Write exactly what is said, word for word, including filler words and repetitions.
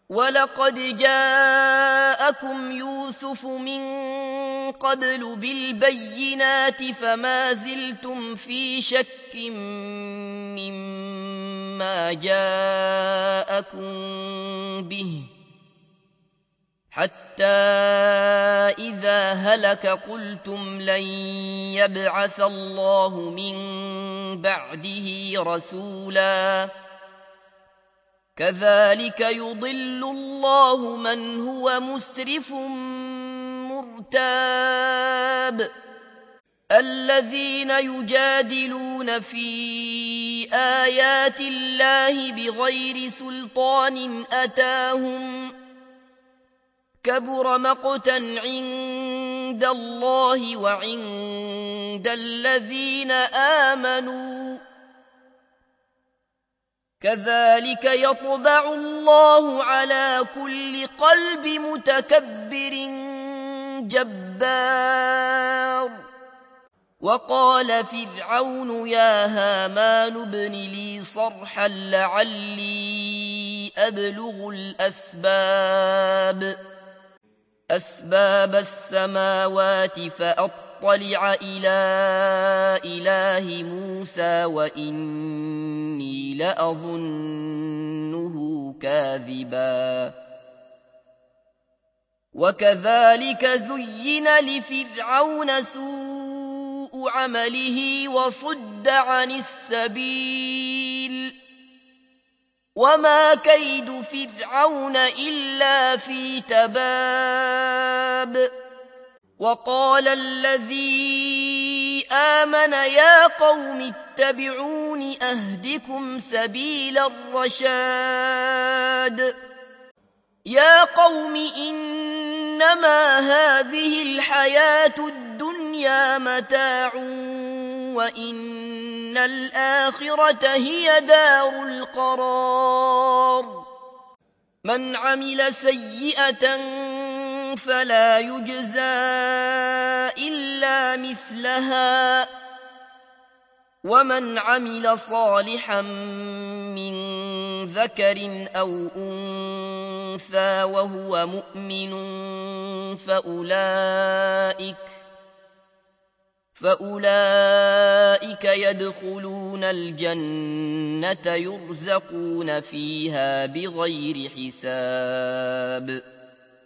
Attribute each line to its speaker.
Speaker 1: ولقد جاءكم يوسف من قبل بالبينات فما زلتم في شك مما جاءكم به حتى إذا هلك قلتم لن يبعث الله من بعده رسولا كذلك يضل الله من هو مسرف مرتاب الذين يجادلون في آيات الله بغير سلطان أتاهم كبر مقتا عند الله وعند الذين آمنوا كذلك يطبع الله على كل قلب متكبر جبار وقال فرعون يا هامان ابن لي صرحا لعلي أبلغ الأسباب أسباب السماوات فأطلع إلى إله موسى وإني لأظنه كاذبا وكذلك زين لفرعون سوء عمله وصد عن السبيل وما كيد فرعون إلا في تباب وقال الذي آمن يا قوم اتبعون أهدكم سبيل الرشاد يا قوم إنما هذه الحياة الدنيا متاع وإن الآخرة هي دار القرار من عمل سيئة فلا يجزى إلا مثلها ومن عمل صالحا من ذكر أو أنثى وهو مؤمن فأولئك فأولئك يدخلون الجنة يرزقون فيها بغير حساب